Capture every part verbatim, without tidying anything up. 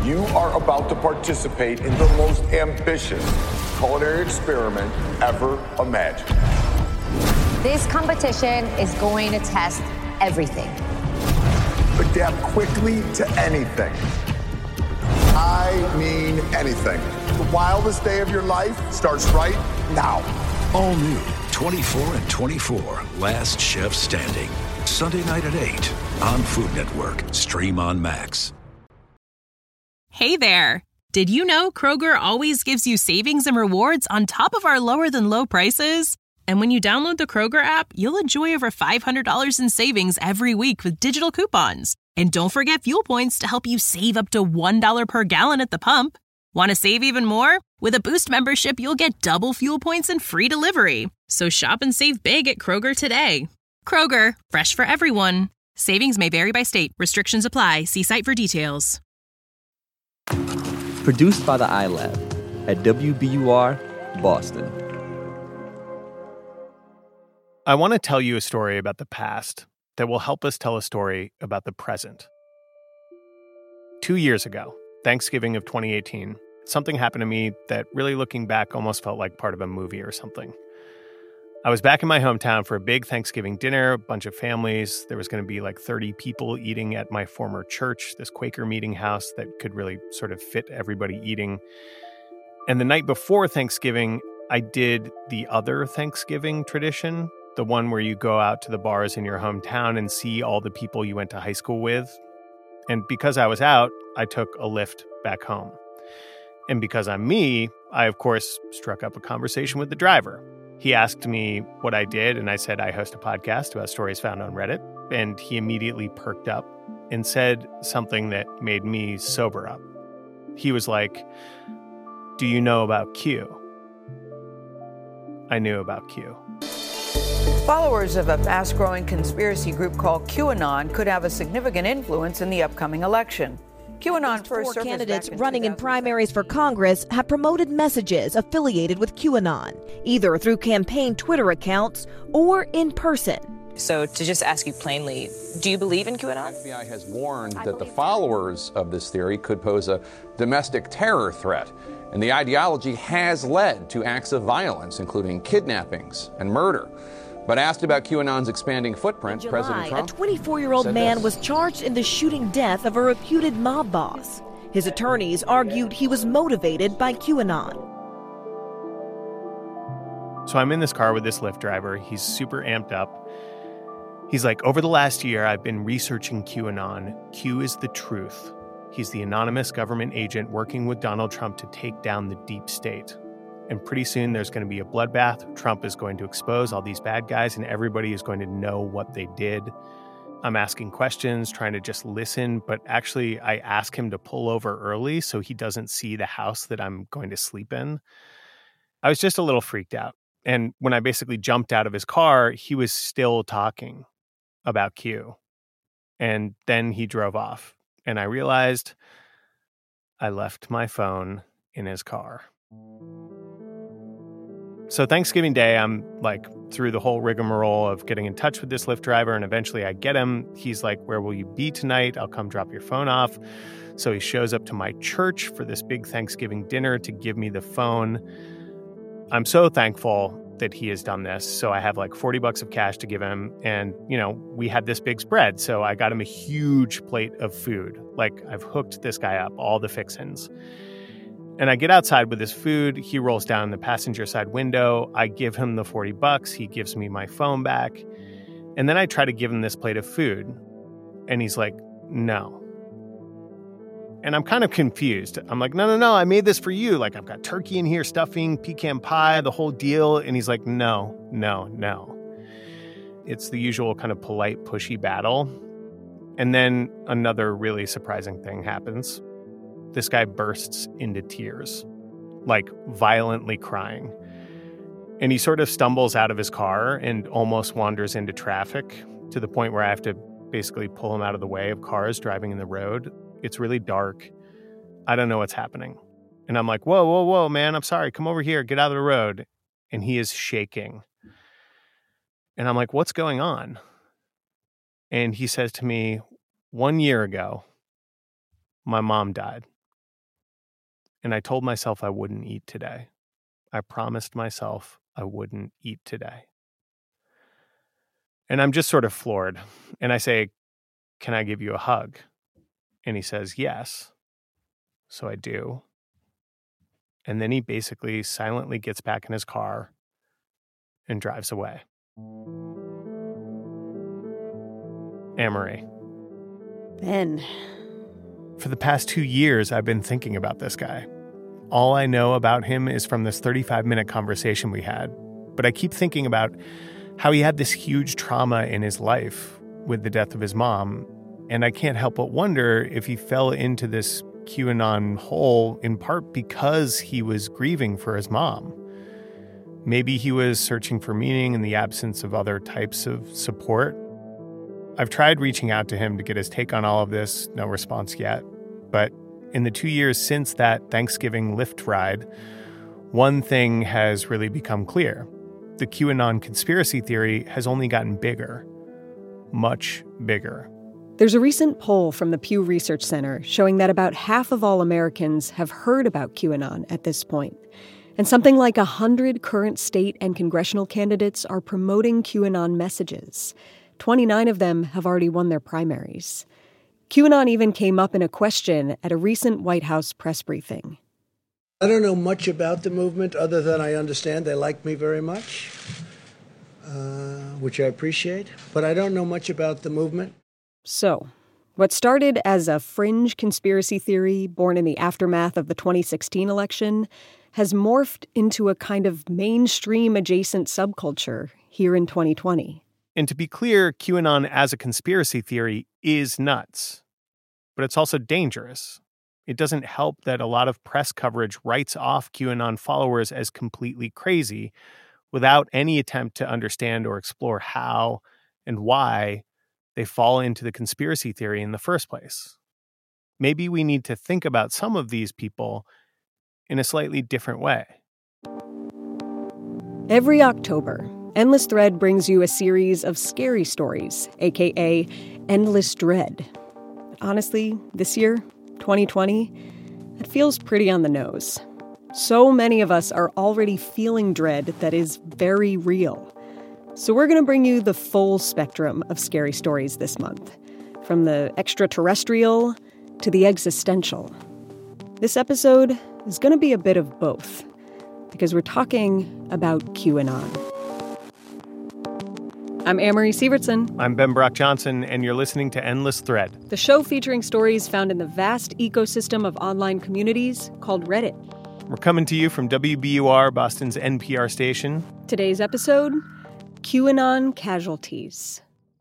You are about to participate in the most ambitious culinary experiment ever imagined. This competition is going to test everything. Adapt quickly to anything. I mean anything. The wildest day of your life starts right now. All new twenty-four and twenty-four, Last Chef Standing. Sunday night at eight on Food Network. Stream on Max. Hey there. Did you know Kroger always gives you savings and rewards on top of our lower than low prices? And when you download the Kroger app, you'll enjoy over five hundred dollars in savings every week with digital coupons. And don't forget fuel points to help you save up to one dollar per gallon at the pump. Want to save even more? With a Boost membership, you'll get double fuel points and free delivery. So shop and save big at Kroger today. Kroger, fresh for everyone. Savings may vary by state. Restrictions apply. See site for details. Produced by the iLab at W B U R, Boston. I want to tell you a story about the past that will help us tell a story about the present. Two years ago, Thanksgiving of twenty eighteen, something happened to me that really, looking back, almost felt like part of a movie or something. I was back in my hometown for a big Thanksgiving dinner, a bunch of families. There was going to be like thirty people eating at my former church, this Quaker meeting house that could really sort of fit everybody eating. And the night before Thanksgiving, I did the other Thanksgiving tradition, the one where you go out to the bars in your hometown and see all the people you went to high school with. And because I was out, I took a Lyft back home. And because I'm me, I, of course, struck up a conversation with the driver. He asked me what I did, and I said I host a podcast about stories found on Reddit. And he immediately perked up and said something that made me sober up. He was like, "Do you know about Q?" I knew about Q. Followers of a fast-growing conspiracy group called QAnon could have a significant influence in the upcoming election. QAnon first Four candidates running in primaries for Congress have promoted messages affiliated with QAnon, either through campaign Twitter accounts or in person. So to just ask you plainly, do you believe in QAnon? The F B I has warned that the followers of this theory could pose a domestic terror threat. And the ideology has led to acts of violence, including kidnappings and murder. But asked about QAnon's expanding footprint, in July, President Trump a twenty-four-year-old man this. was charged in the shooting death of a reputed mob boss. His attorneys argued he was motivated by QAnon. So I'm in this car with this Lyft driver. He's super amped up. He's like, over the last year, I've been researching QAnon. Q is the truth. He's the anonymous government agent working with Donald Trump to take down the deep state. And pretty soon there's going to be a bloodbath. Trump is going to expose all these bad guys and everybody is going to know what they did. I'm asking questions, trying to just listen, but actually I ask him to pull over early so he doesn't see the house that I'm going to sleep in. I was just a little freaked out. And when I basically jumped out of his car, he was still talking about Q. And then he drove off. And I realized I left my phone in his car. So Thanksgiving Day, I'm like through the whole rigmarole of getting in touch with this Lyft driver, and eventually I get him. He's like, "Where will you be tonight? I'll come drop your phone off." So he shows up to my church for this big Thanksgiving dinner to give me the phone. I'm so thankful that he has done this. So I have like forty bucks of cash to give him. And, you know, we had this big spread. So I got him a huge plate of food. Like, I've hooked this guy up, all the fixins. And I get outside with his food. He rolls down the passenger side window. I give him the forty bucks. He gives me my phone back. And then I try to give him this plate of food. And he's like, "No." And I'm kind of confused. I'm like, no, no, no, I made this for you. Like, I've got turkey in here, stuffing, pecan pie, the whole deal. And he's like, no, no, no. It's the usual kind of polite, pushy battle. And then another really surprising thing happens. This guy bursts into tears, like violently crying. And he sort of stumbles out of his car and almost wanders into traffic to the point where I have to basically pull him out of the way of cars driving in the road. It's really dark. I don't know what's happening. And I'm like, whoa, whoa, whoa, man, I'm sorry. Come over here. Get out of the road. And he is shaking. And I'm like, what's going on? And he says to me, one year ago, my mom died. and I told myself I wouldn't eat today. I promised myself I wouldn't eat today. And I'm just sort of floored. And I say, "Can I give you a hug?" And he says, "Yes." So I do. And then he basically silently gets back in his car and drives away. Anne-Marie. Ben. For the past two years, I've been thinking about this guy. All I know about him is from this thirty-five minute conversation we had. But I keep thinking about how he had this huge trauma in his life with the death of his mom. And I can't help but wonder if he fell into this QAnon hole in part because he was grieving for his mom. Maybe he was searching for meaning in the absence of other types of support. I've tried reaching out to him to get his take on all of this, no response yet. But in the two years since that Thanksgiving Lyft ride, one thing has really become clear. The QAnon conspiracy theory has only gotten bigger. Much bigger. There's a recent poll from the Pew Research Center showing that about half of all Americans have heard about QAnon at this point. And something like one hundred current state and congressional candidates are promoting QAnon messages. twenty-nine of them have already won their primaries. QAnon even came up in a question at a recent White House press briefing. I don't know much about the movement other than I understand they like me very much, uh, which I appreciate. But I don't know much about the movement. So, what started as a fringe conspiracy theory born in the aftermath of the twenty sixteen election has morphed into a kind of mainstream adjacent subculture here in twenty twenty. And to be clear, QAnon as a conspiracy theory is nuts. But it's also dangerous. It doesn't help that a lot of press coverage writes off QAnon followers as completely crazy without any attempt to understand or explore how and why they fall into the conspiracy theory in the first place. Maybe we need to think about some of these people in a slightly different way. Every October, Endless Thread brings you a series of scary stories, aka Endless Dread. Honestly, this year, twenty twenty, it feels pretty on the nose. So many of us are already feeling dread that is very real. So we're going to bring you the full spectrum of scary stories this month, from the extraterrestrial to the existential. This episode is going to be a bit of both, because we're talking about QAnon. I'm Anne-Marie Sievertson. I'm Ben Brock Johnson, and you're listening to Endless Thread, the show featuring stories found in the vast ecosystem of online communities called Reddit. We're coming to you from W B U R, Boston's N P R station. Today's episode, QAnon Casualties.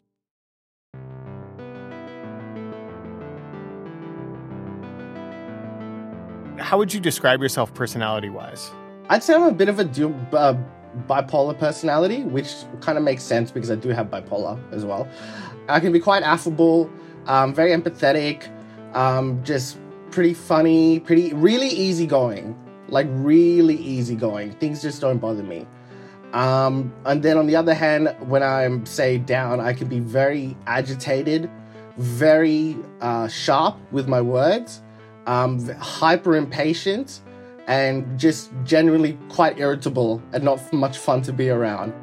How would you describe yourself personality-wise? I'd say I'm a bit of a du- uh, bipolar personality, which kind of makes sense because I do have bipolar as well. I can be quite affable, um, very empathetic, um, just pretty funny, pretty really easygoing, like really easygoing. Things just don't bother me. Um, and then on the other hand, when I'm, say, down, I can be very agitated, very uh, sharp with my words, um, hyper impatient, and just generally quite irritable and not much fun to be around.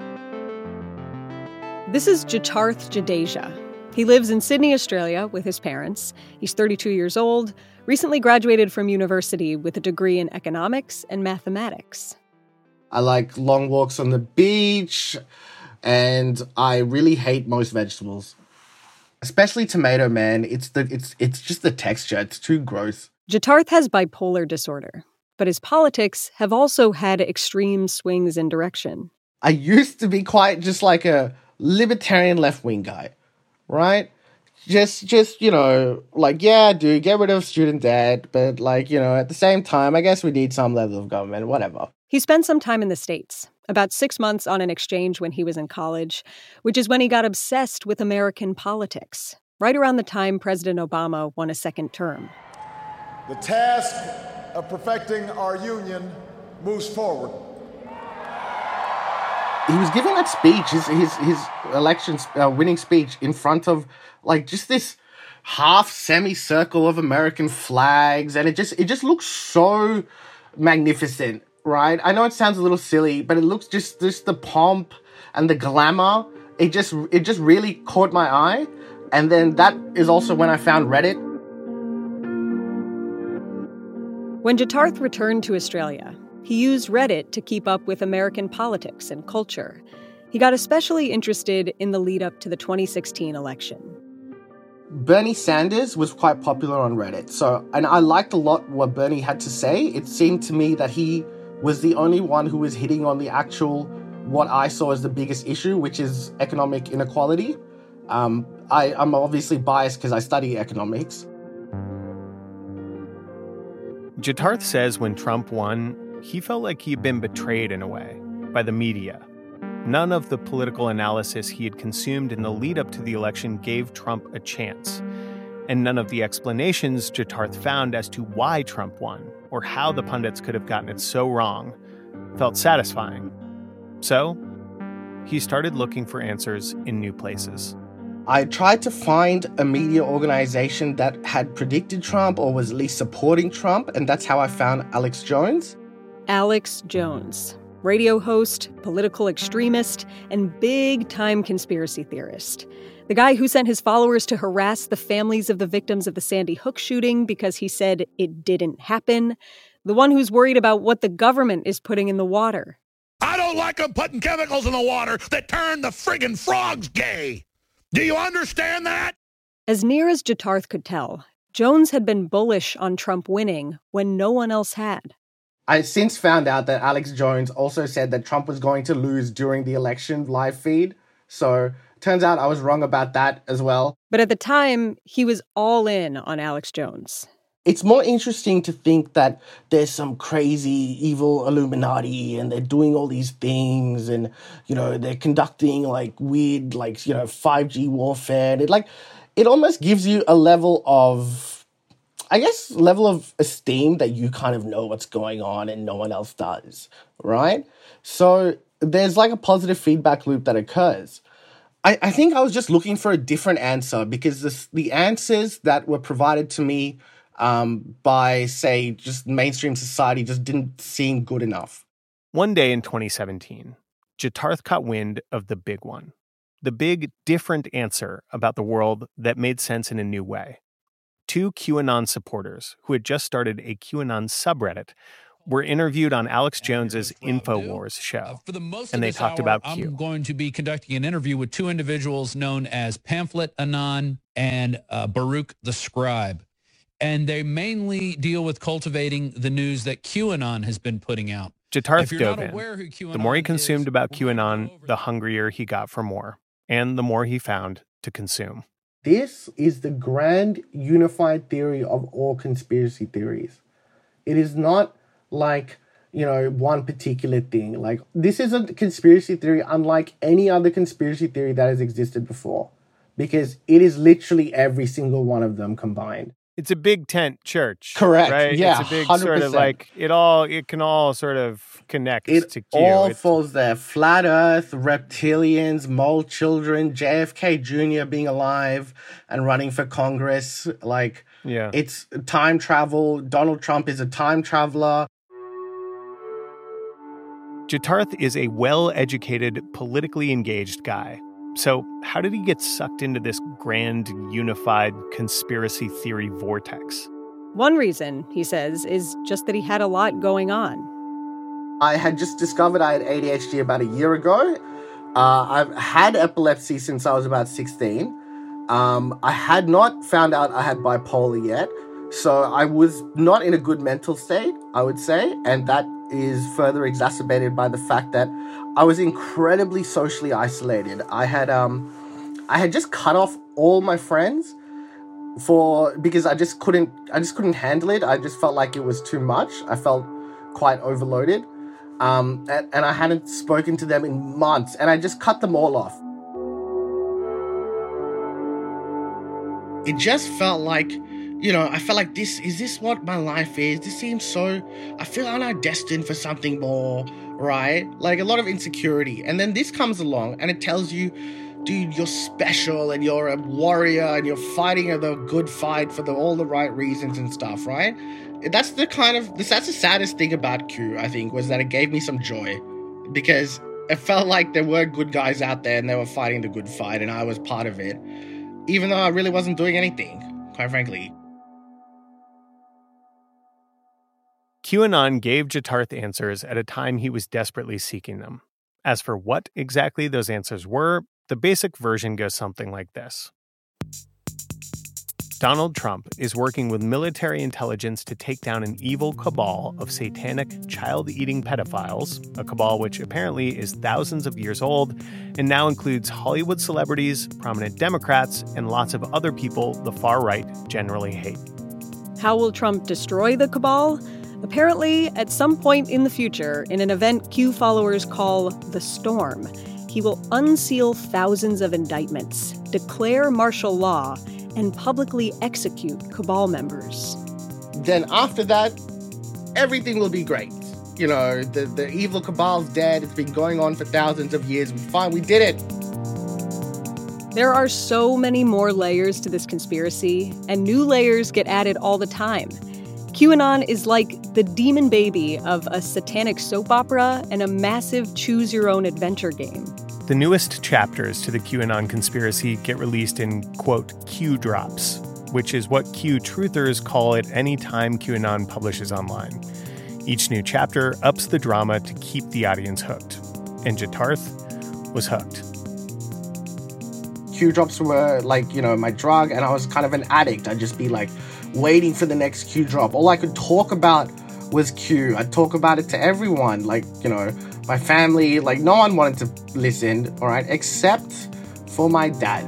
This is Jatarth Jadeja. He lives in Sydney, Australia with his parents. He's thirty-two years old, recently graduated from university with a degree in economics and mathematics. I like long walks on the beach, and I really hate most vegetables. Especially tomato, man. It's the it's it's just the texture. It's too gross. Jatarth has bipolar disorder, but his politics have also had extreme swings in direction. I used to be quite just like a libertarian left-wing guy, right? Just, just you know, like, yeah, dude, get rid of student debt, but, like, you know, at the same time, I guess we need some level of government, whatever. He spent some time in the States, about six months on an exchange when he was in college, which is when he got obsessed with American politics, right around the time President Obama won a second term. The task of perfecting our union moves forward. He was giving that speech, his his, his election uh, winning speech, in front of, like, just this half semicircle of American flags, and it just it just looks so magnificent, right? I know it sounds a little silly, but it looks just just the pomp and the glamour. It just it just really caught my eye, and then that is also when I found Reddit. When Jitarth returned to Australia, he used Reddit to keep up with American politics and culture. He got especially interested in the lead-up to the twenty sixteen election. Bernie Sanders was quite popular on Reddit, so and I liked a lot what Bernie had to say. It seemed to me that he was the only one who was hitting on the actual, what I saw as the biggest issue, which is economic inequality. Um, I, I'm obviously biased because I study economics. Jitarth says when Trump won, he felt like he'd been betrayed in a way by the media. None of the political analysis he had consumed in the lead-up to the election gave Trump a chance. And none of the explanations Jitarth found as to why Trump won, or how the pundits could have gotten it so wrong, felt satisfying. So, he started looking for answers in new places. I tried to find a media organization that had predicted Trump or was at least supporting Trump, and that's how I found Alex Jones. Alex Jones, radio host, political extremist, and big-time conspiracy theorist. The guy who sent his followers to harass the families of the victims of the Sandy Hook shooting because he said it didn't happen. The one who's worried about what the government is putting in the water. I don't like them putting chemicals in the water that turn the friggin' frogs gay. Do you understand that? As near as Jitarth could tell, Jones had been bullish on Trump winning when no one else had. I since found out that Alex Jones also said that Trump was going to lose during the election live feed. So turns out I was wrong about that as well. But at the time, he was all in on Alex Jones. It's more interesting to think that there's some crazy evil Illuminati and they're doing all these things and, you know, they're conducting like weird, like, you know, five G warfare. And it like, it almost gives you a level of, I guess, level of esteem that you kind of know what's going on and no one else does, right? So there's like a positive feedback loop that occurs. I, I think I was just looking for a different answer because this, the answers that were provided to me Um, by, say, just mainstream society just didn't seem good enough. One day in twenty seventeen, Jitarth caught wind of the big one. The big, different answer about the world that made sense in a new way. Two QAnon supporters who had just started a QAnon subreddit were interviewed on Alex Jones's InfoWars show, For the most and of they this talked hour, about I'm Q. going to be conducting an interview with two individuals known as Pamphlet Anon and uh, Baruch the Scribe. And they mainly deal with cultivating the news that QAnon has been putting out. Jitarth dove in. The more he consumed is, about QAnon, the hungrier he got for more, and the more he found to consume. This is the grand unified theory of all conspiracy theories. It is not like, you know, one particular thing. Like, this is a conspiracy theory unlike any other conspiracy theory that has existed before, because it is literally every single one of them combined. It's a big tent church. Correct. Right? Yeah. It's a big one hundred percent. sort of like, it all, it can all sort of connect it to Q. all it's, falls there. Flat Earth, reptilians, mole children, J F K Junior being alive and running for Congress. Like, yeah. It's time travel. Donald Trump is a time traveler. Jitarth is a well-educated, politically engaged guy. So how did he get sucked into this grand, unified conspiracy theory vortex? One reason, he says, is just that he had a lot going on. I had just discovered I had A D H D about a year ago. Uh, I've had epilepsy since I was about sixteen. Um, I had not found out I had bipolar yet. So I was not in a good mental state, I would say. And that is further exacerbated by the fact that I was incredibly socially isolated. I had um, I had just cut off all my friends for because I just couldn't I just couldn't handle it. I just felt like it was too much. I felt quite overloaded, um, and, and I hadn't spoken to them in months, and I just cut them all off. It just felt like, you know, I felt like this, is this what my life is? This seems so, I feel I'm not destined for something more, right? Like a lot of insecurity. And then this comes along and it tells you dude, you're special and you're a warrior and you're fighting the good fight for the, all the right reasons and stuff, right? That's the kind of, that's the saddest thing about Q, I think, was that it gave me some joy because it felt like there were good guys out there and they were fighting the good fight and I was part of it, even though I really wasn't doing anything, quite frankly. QAnon gave Jitarth answers at a time he was desperately seeking them. As for what exactly those answers were, the basic version goes something like this. Donald Trump is working with military intelligence to take down an evil cabal of satanic, child-eating pedophiles, a cabal which apparently is thousands of years old and now includes Hollywood celebrities, prominent Democrats, and lots of other people the far right generally hate. How will Trump destroy the cabal? Apparently, at some point in the future, in an event Q followers call the Storm, he will unseal thousands of indictments, declare martial law, and publicly execute cabal members. Then after that, everything will be great. You know, the, the evil cabal's dead. It's been going on for thousands of years. We fine, we did it. There are so many more layers to this conspiracy, and new layers get added all the time. QAnon is like the demon baby of a satanic soap opera and a massive choose-your-own-adventure game. The newest chapters to the QAnon conspiracy get released in, quote, Q drops, which is what Q truthers call it any time QAnon publishes online. Each new chapter ups the drama to keep the audience hooked. And Jitarth was hooked. Q drops were like, you know, my drug, and I was kind of an addict. I'd just be like waiting for the next Q drop. All I could talk about was Q. I'd talk about it to everyone, like, you know, my family, like no one wanted to listen, all right, except for my dad.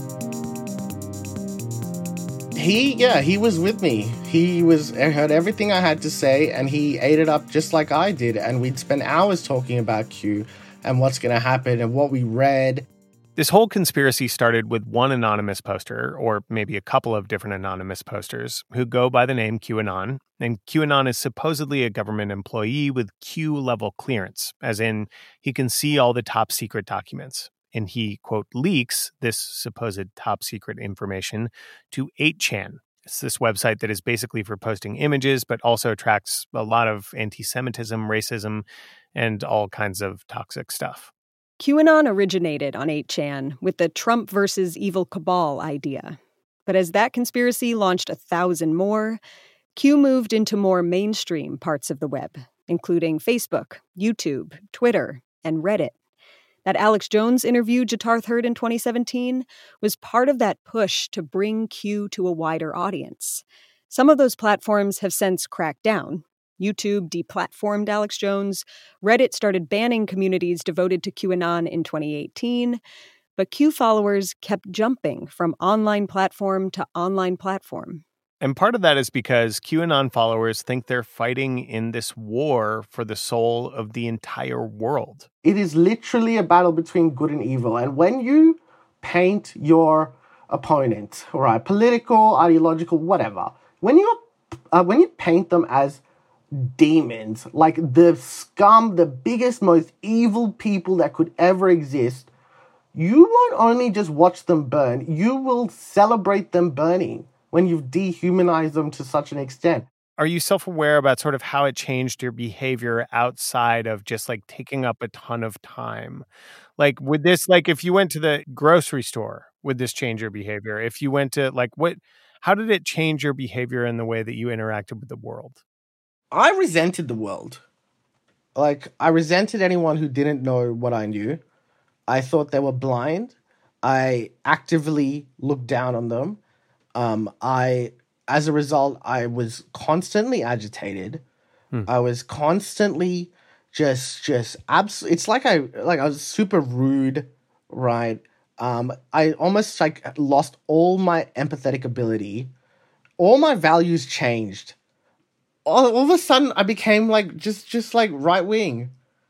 He, yeah, he was with me. He was, heard everything I had to say and he ate it up just like I did. And we'd spend hours talking about Q and what's going to happen and what we read. This whole conspiracy started with one anonymous poster, or maybe a couple of different anonymous posters, who go by the name QAnon. And QAnon is supposedly a government employee with Q-level clearance, as in he can see all the top secret documents. And he, quote, leaks this supposed top secret information to eight chan. It's this website that is basically for posting images, but also attracts a lot of anti-Semitism, racism, and all kinds of toxic stuff. QAnon originated on eight chan with the Trump versus evil cabal idea. But as that conspiracy launched a thousand more, Q moved into more mainstream parts of the web, including Facebook, YouTube, Twitter, and Reddit. That Alex Jones interview Jitarth heard in twenty seventeen was part of that push to bring Q to a wider audience. Some of those platforms have since cracked down. YouTube deplatformed Alex Jones. Reddit started banning communities devoted to QAnon in twenty eighteen. But Q followers kept jumping from online platform to online platform. And part of that is because QAnon followers think they're fighting in this war for the soul of the entire world. It is literally a battle between good and evil. And when you paint your opponent, all right, political, ideological, whatever, when you uh, when you paint them as demons, like the scum, the biggest, most evil people that could ever exist, you won't only just watch them burn, you will celebrate them burning when you've dehumanized them to such an extent. Are you self-aware about sort of how it changed your behavior outside of just like taking up a ton of time? Like would this, like if you went to the grocery store, would this change your behavior? If you went to like what, how did it change your behavior in the way that you interacted with the world? I resented the world. Like, I resented anyone who didn't know what I knew. I thought they were blind. I actively looked down on them. Um, I, as a result, I was constantly agitated. Hmm. I was constantly just, just absolutely, it's like I, like I was super rude, right? Um, I almost like lost all my empathetic ability. All my values changed. All, all of a sudden, I became like just, just like right wing.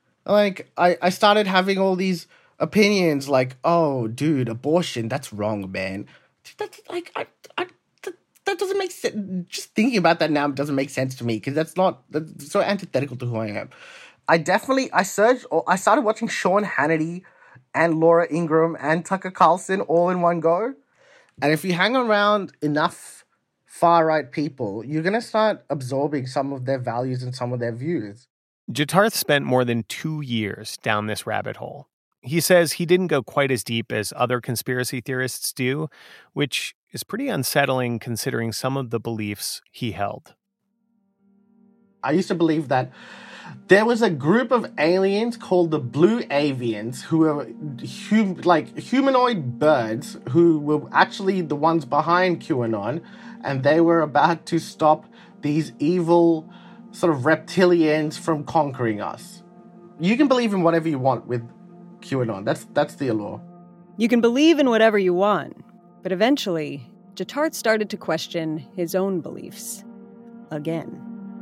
Like I, I started having all these opinions, like, "Oh, dude, abortion, that's wrong, man." That's like, I, I, that, that doesn't make sense. Just thinking about that now doesn't make sense to me because that's not that's so antithetical to who I am. I definitely, I searched, or I started watching Sean Hannity and Laura Ingraham and Tucker Carlson all in one go. And if you hang around enough far-right people, you're going to start absorbing some of their values and some of their views. Jitarth spent more than two years down this rabbit hole. He says he didn't go quite as deep as other conspiracy theorists do, which is pretty unsettling considering some of the beliefs he held. I used to believe that there was a group of aliens called the Blue Avians who were hum- like humanoid birds who were actually the ones behind QAnon, and they were about to stop these evil sort of reptilians from conquering us. You can believe in whatever you want with QAnon. That's that's the allure. You can believe in whatever you want, but eventually, Jitarth started to question his own beliefs again.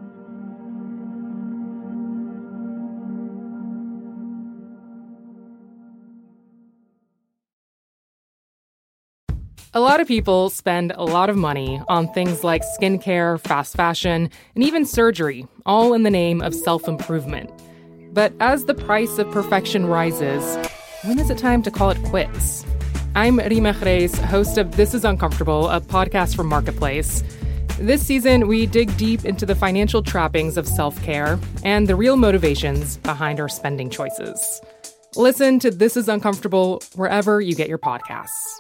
A lot of people spend a lot of money on things like skincare, fast fashion, and even surgery, all in the name of self-improvement. But as the price of perfection rises, when is it time to call it quits? I'm Rima Jerez, host of This Is Uncomfortable, a podcast from Marketplace. This season, we dig deep into the financial trappings of self-care and the real motivations behind our spending choices. Listen to This Is Uncomfortable wherever you get your podcasts.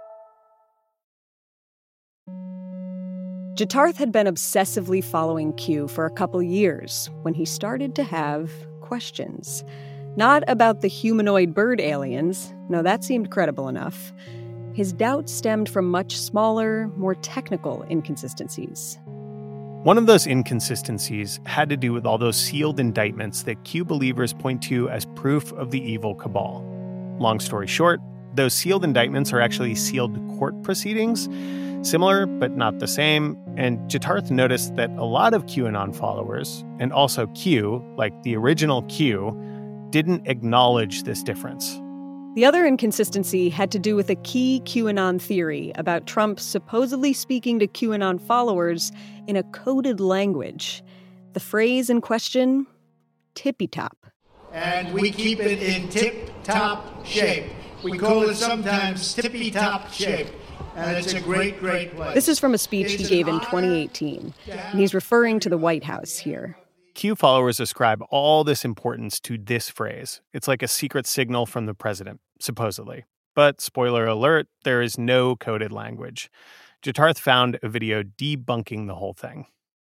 Jitarth had been obsessively following Q for a couple years when he started to have questions. Not about the humanoid bird aliens. No, that seemed credible enough. His doubts stemmed from much smaller, more technical inconsistencies. One of those inconsistencies had to do with all those sealed indictments that Q believers point to as proof of the evil cabal. Long story short, those sealed indictments are actually sealed court proceedings, similar but not the same, and Jitarth noticed that a lot of QAnon followers, and also Q, like the original Q, didn't acknowledge this difference. The other inconsistency had to do with a key QAnon theory about Trump supposedly speaking to QAnon followers in a coded language. The phrase in question, tippy-top. And we keep it in tip-top shape. We call it sometimes tippy-top shape. And it's a great, great place. This is from a speech he gave in twenty eighteen, and he's referring to the White House here. Q followers ascribe all this importance to this phrase. It's like a secret signal from the president, supposedly. But, spoiler alert, there is no coded language. Jitarth found a video debunking the whole thing.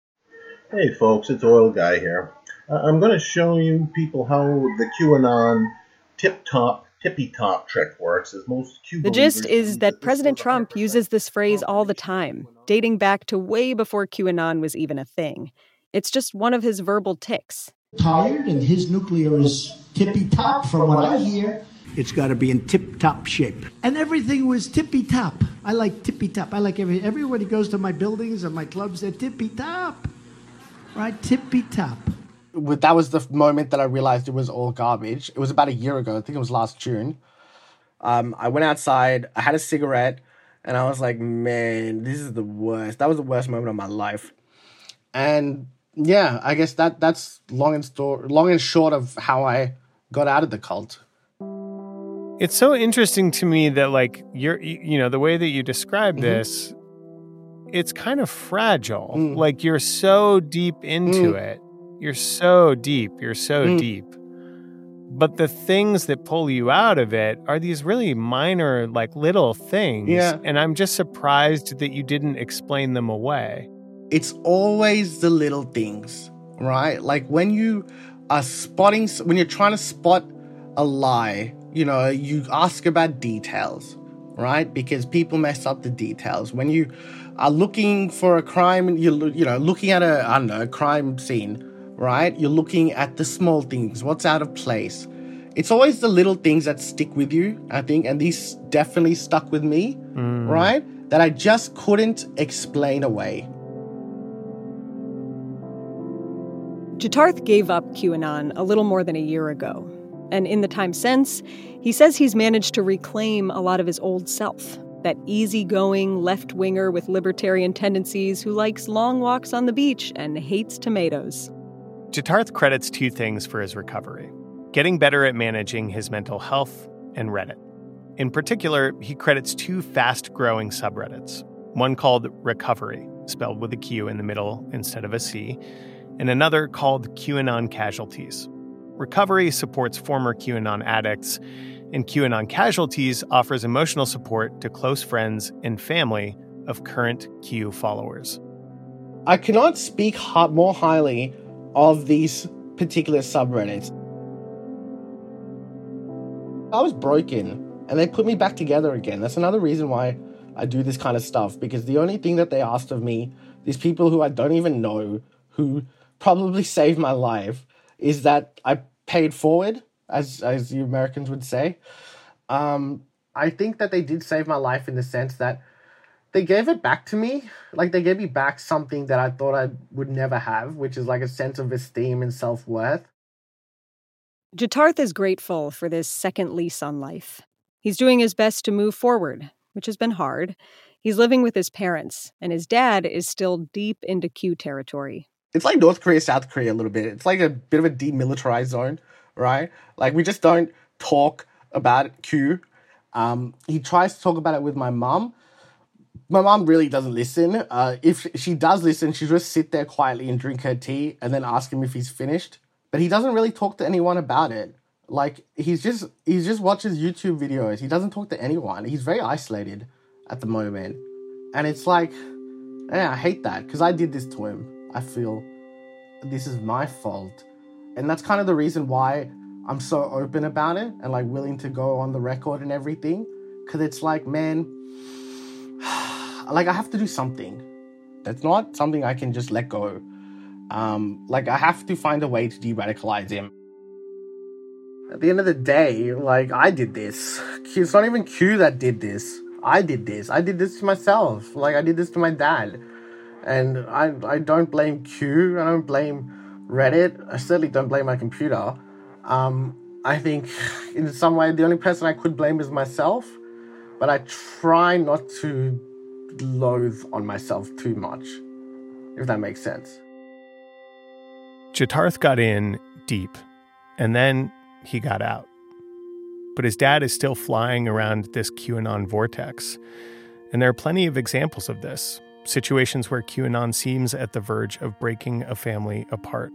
Hey folks, it's Oil Guy here. Uh, I'm going to show you people how the QAnon tip-top tippy-top trick works, as most Q The gist is that President Trump uses this phrase all the time, dating back to way before QAnon was even a thing. It's just one of his verbal tics. Tired, and his nuclear is tippy-top from what I hear. It's got to be in tip-top shape. And everything was tippy-top. I like tippy-top. I like every everybody goes to my buildings and my clubs, they're tippy-top. Right? Tippy-top. That was the moment that I realized it was all garbage. It was about a year ago. I think it was last June. Um, I went outside. I had a cigarette. And I was like, man, this is the worst. That was the worst moment of my life. And yeah, I guess that that's long and, sto- long and short of how I got out of the cult. It's so interesting to me that, like, you're, you know, the way that you describe mm-hmm. this, it's kind of fragile. Mm. Like, you're so deep into mm. it. You're so deep. You're so mm. deep. But the things that pull you out of it are these really minor, like, little things. Yeah. And I'm just surprised that you didn't explain them away. It's always the little things, right? Like when you are spotting, when you're trying to spot a lie, you know, you ask about details, right? Because people mess up the details. When you are looking for a crime, you you know, looking at a, I don't know, a crime scene, right? You're looking at the small things, what's out of place. It's always the little things that stick with you, I think, and these definitely stuck with me, mm. right? That I just couldn't explain away. Jitarth gave up QAnon a little more than a year ago. And in the time since, he says he's managed to reclaim a lot of his old self. That easygoing left-winger with libertarian tendencies who likes long walks on the beach and hates tomatoes. Jitarth credits two things for his recovery: getting better at managing his mental health and Reddit. In particular, he credits two fast-growing subreddits, one called Recovery, spelled with a Q in the middle instead of a C, and another called QAnon Casualties. Recovery supports former QAnon addicts, and QAnon Casualties offers emotional support to close friends and family of current Q followers. I cannot speak more highly of these particular subreddits. I was broken, and they put me back together again. That's another reason why I do this kind of stuff, because the only thing that they asked of me, these people who I don't even know, who probably saved my life, is that I paid forward, as as you Americans would say. Um, I think that they did save my life in the sense that they gave it back to me. Like, they gave me back something that I thought I would never have, which is like a sense of esteem and self-worth. Jitarth is grateful for this second lease on life. He's doing his best to move forward, which has been hard. He's living with his parents, and his dad is still deep into Q territory. It's like North Korea, South Korea a little bit. It's like a bit of a demilitarized zone, right? Like, we just don't talk about Q. Um, he tries to talk about it with my mom. My mom really doesn't listen. Uh, if she does listen, she'll just sit there quietly and drink her tea and then ask him if he's finished. But he doesn't really talk to anyone about it. Like, he's just he just watches YouTube videos. He doesn't talk to anyone. He's very isolated at the moment. And it's like, yeah, I hate that, because I did this to him. I feel this is my fault. And that's kind of the reason why I'm so open about it and, like, willing to go on the record and everything. Because it's like, man, like, I have to do something. That's not something I can just let go. Um, like, I have to find a way to de-radicalize him. At the end of the day, like, I did this. It's not even Q that did this. I did this. I did this to myself. Like, I did this to my dad. And I I don't blame Q. I don't blame Reddit. I certainly don't blame my computer. Um, I think in some way the only person I could blame is myself. But I try not to loathe on myself too much, if that makes sense. Jitarth got in deep, and then he got out. But his dad is still flying around this QAnon vortex. And there are plenty of examples of this, situations where QAnon seems at the verge of breaking a family apart.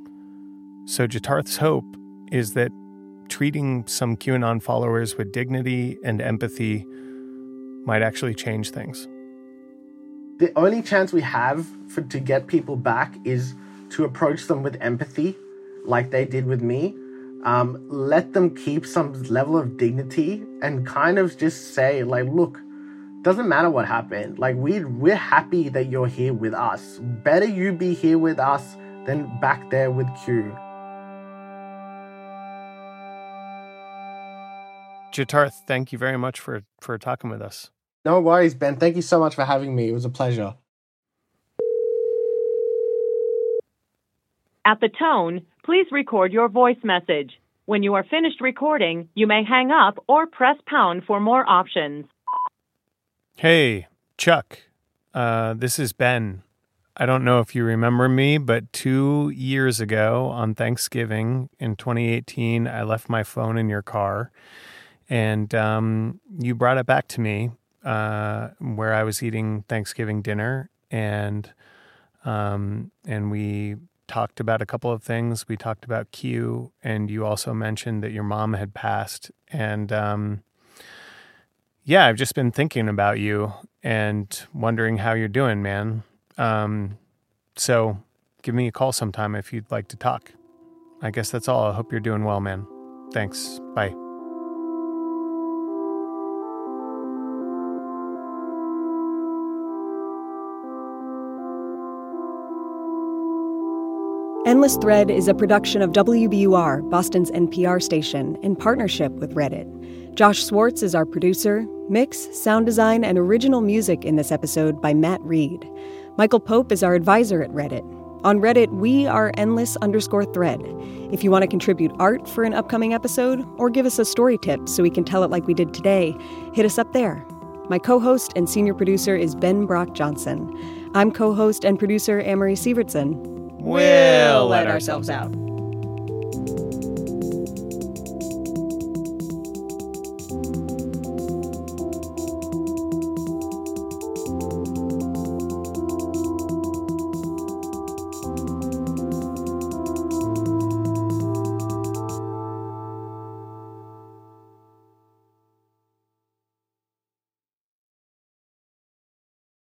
So Jitarth's hope is that treating some QAnon followers with dignity and empathy might actually change things. The only chance we have for to get people back is to approach them with empathy, like they did with me. Um, let them keep some level of dignity and kind of just say, like, look, doesn't matter what happened. Like, we, we're happy that you're here with us. Better you be here with us than back there with Q. Jitarth, thank you very much for, for talking with us. No worries, Ben. Thank you so much for having me. It was a pleasure. At the tone, please record your voice message. When you are finished recording, you may hang up or press pound for more options. Hey, Chuck. Uh, this is Ben. I don't know if you remember me, but two years ago on Thanksgiving in twenty eighteen, I left my phone in your car, and um, you brought it back to me uh, where I was eating Thanksgiving dinner, and um, and we talked about a couple of things. We talked about Q, and you also mentioned that your mom had passed. And um, yeah, I've just been thinking about you and wondering how you're doing, man. Um, so give me a call sometime if you'd like to talk. I guess that's all. I hope you're doing well, man. Thanks. Bye. Endless Thread is a production of W B U R, Boston's N P R station, in partnership with Reddit. Josh Swartz is our producer. Mix, sound design, and original music in this episode by Matt Reed. Michael Pope is our advisor at Reddit. On Reddit, we are endless underscore thread. If you want to contribute art for an upcoming episode, or give us a story tip so we can tell it like we did today, hit us up there. My co-host and senior producer is Ben Brock Johnson. I'm co-host and producer Amory Sievertson. We'll let ourselves out.